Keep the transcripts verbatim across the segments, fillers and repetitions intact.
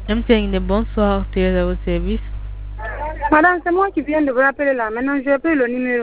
M T N, bonsoir, tu es à votre service. Madame, c'est moi qui viens de vous appeler là. Maintenant, je appelle le numéro.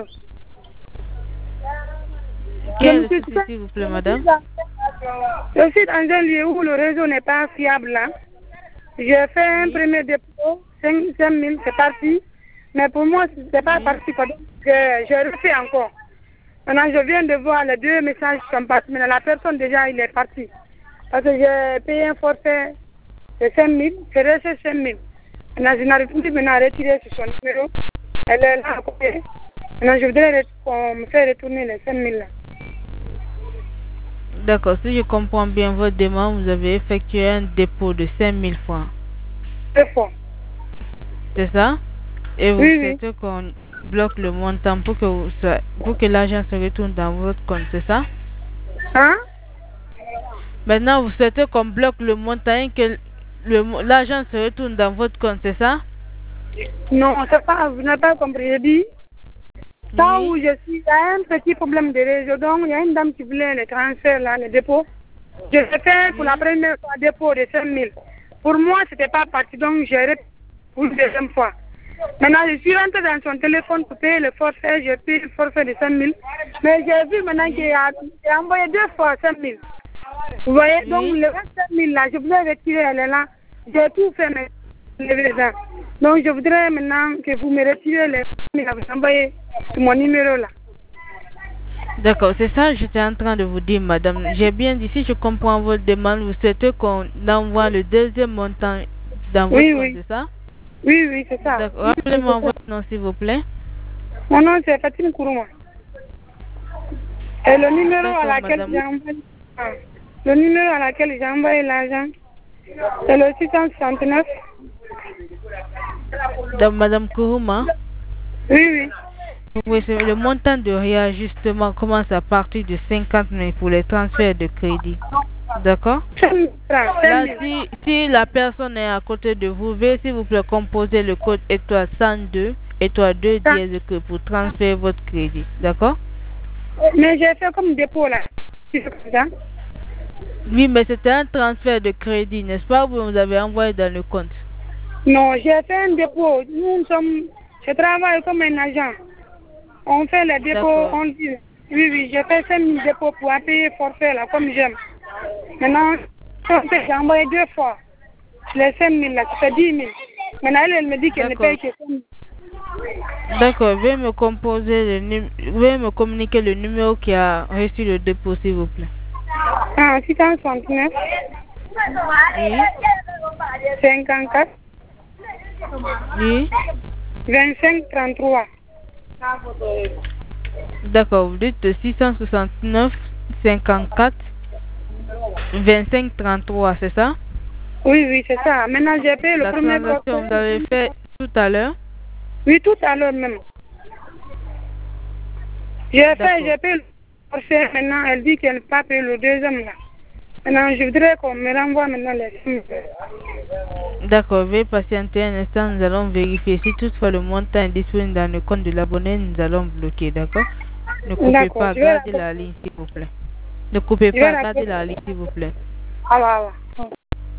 Quel est le souci, s'il vous plaît, madame? Je suis dans un lieu où le réseau n'est pas fiable là. J'ai fait un premier dépôt, cinq mille, c'est parti. Mais pour moi, ce n'est pas parti. Je refais encore. Maintenant, je viens de voir les deux messages qui sont partis. Mais la personne, déjà, il est parti. Parce que j'ai payé un forfait de cinq mille. C'est resté cinq mille. Maintenant, je n'arrive plus maintenant à retirer sur son numéro. Elle est là à côté. Maintenant, je voudrais qu'on me fasse retourner les cinq mille là. D'accord, si je comprends bien votre demande, vous avez effectué un dépôt de cinq mille francs. Deux fois. C'est ça? Et vous Oui, souhaitez oui. qu'on bloque le montant pour que, vous soyez, pour que l'argent se retourne dans votre compte, c'est ça? Hein? Maintenant, vous souhaitez qu'on bloque le montant et que l'argent se retourne dans votre compte, c'est ça? Non, c'est pas, vous n'avez pas compris. Je dis, là où je suis, il y a un petit problème de réseau. Donc, il y a une dame qui voulait le transfert, là, le dépôt. Je l'ai fait pour la première fois, dépôt de cinq mille. Pour moi, ce n'était pas parti, donc j'ai repris pour la deuxième fois. Maintenant, je suis rentrée dans son téléphone pour payer le forfait. J'ai payé le forfait de cinq mille. Mais j'ai vu maintenant qu'il a, a envoyé deux fois cinq mille. Vous voyez, donc le vingt-cinq mille là, je voulais retirer, elle est là. J'ai tout fait, mais lever ça. Donc, je voudrais maintenant que vous me retirez les cinq mille, vous envoyez sur mon numéro là. D'accord, c'est ça que j'étais en train de vous dire, madame. J'ai bien dit, si je comprends votre demande, vous souhaitez qu'on envoie le deuxième montant dans votre oui, compte, oui. c'est ça? Oui, oui, c'est ça. D'accord, rappelez-moi votre nom, s'il vous plaît. Mon nom, c'est Fatine Kourouma. Et le numéro à laquelle j'ai envoyé, ah, le numéro à laquelle j'ai envoyé l'argent, c'est le six cent soixante-neuf. Donc, madame Kourouma? Oui, oui. Oui, le montant de réajustement commence à partir de cinquante mille pour les transferts de crédit. D'accord? Là, si, si la personne est à côté de vous, veuillez s'il vous plaît composer le code étoile cent deux, étoile deux dièse que pour transférer votre crédit. D'accord? Mais j'ai fait comme dépôt là. C'est comme ça? Oui, mais c'était un transfert de crédit, n'est-ce pas? Vous nous avez envoyé dans le compte. Non, j'ai fait un dépôt. Nous sommes, je travaille comme un agent. On fait les dépôts, on dit. Oui, oui, j'ai fait cinq mille dépôts pour payer forfait là, comme j'aime. Maintenant, j'ai envoyé deux fois. Les cinq mille là, ça fait dix mille. Maintenant, elle, elle me dit qu'elle ne paye que cinq mille. D'accord, veuillez me composer le veuillez me communiquer le numéro qui a reçu le dépôt, s'il vous plaît. Ah, six cent soixante-neuf. Oui. cinquante-quatre. Oui. vingt-cinq trente-trois. D'accord, vous dites six cent soixante-neuf, cinquante-quatre, vingt-cinq trente-trois, c'est ça? Oui, oui, c'est ça. Maintenant, j'ai payé le La premier transaction, vous l'avez fait tout à l'heure? Oui, tout à l'heure même. J'ai fait, j'ai payé le forfait. Maintenant, elle dit qu'elle n'a pas payé le deuxième là. Maintenant, je voudrais qu'on me renvoie maintenant les sommes. D'accord, veuillez patienter un instant, nous allons vérifier. Si toutefois le montant est disponible dans le compte de l'abonné, nous allons bloquer, d'accord? Ne coupez pas, gardez la ligne, s'il vous plaît. Ne coupez pas, gardez la ligne, s'il vous plaît. Ah, ouais, ouais.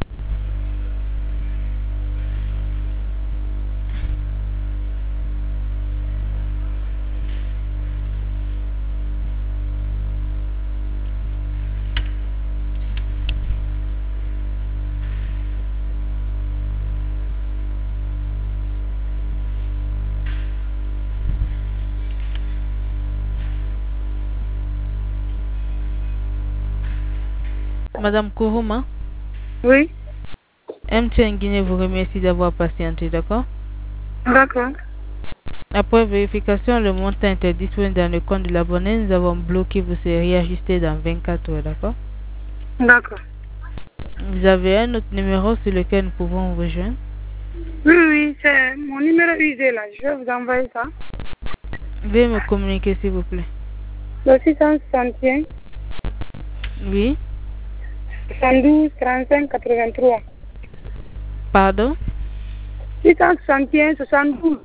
Madame Kourouma? Oui. M T N Guinée vous remercie d'avoir patienté, d'accord? D'accord. Après vérification, le montant était disponible dans le compte de l'abonné. Nous avons bloqué, vous serez réajusté dans vingt-quatre heures, d'accord? D'accord. Vous avez un autre numéro sur lequel nous pouvons vous rejoindre? Oui, oui, c'est mon numéro usé là. Je vais vous envoyer ça. Veuillez me communiquer, s'il vous plaît. Le six cent soixante et un. Oui. soixante-douze, trente-cinq, quatre-vingt-trois. Pardon? six cent soixante et un, soixante-douze.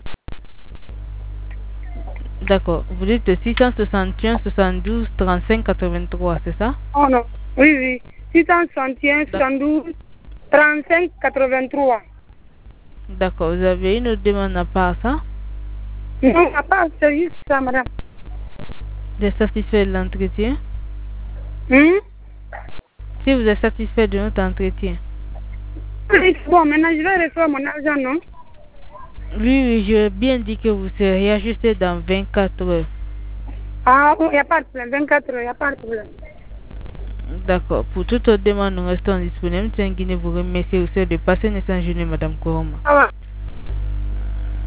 D'accord. Vous dites six cent soixante et un, soixante-douze, trente-cinq, quatre-vingt-trois, c'est ça? Oh non. Oui, oui. six cent soixante et un, soixante-douze, trente-cinq quatre-vingt-trois. D'accord, vous avez une autre demande à part ça? Non, à part, c'est juste ça, madame. Vous êtes satisfait de l'entretien? Hmm? Si vous êtes satisfait de notre entretien? Bon, maintenant je vais recevoir mon argent, non? Oui, oui, je bien dit que vous serez ajusté dans vingt-quatre heures. Ah, il n'y a pas de problème, vingt-quatre heures, il n'y a pas de problème. D'accord. Pour toute autre demande, nous restons disponibles. Tiens, Guinée vous remercie aussi de passer une excellente journée, Madame Koroma. Ah ouais.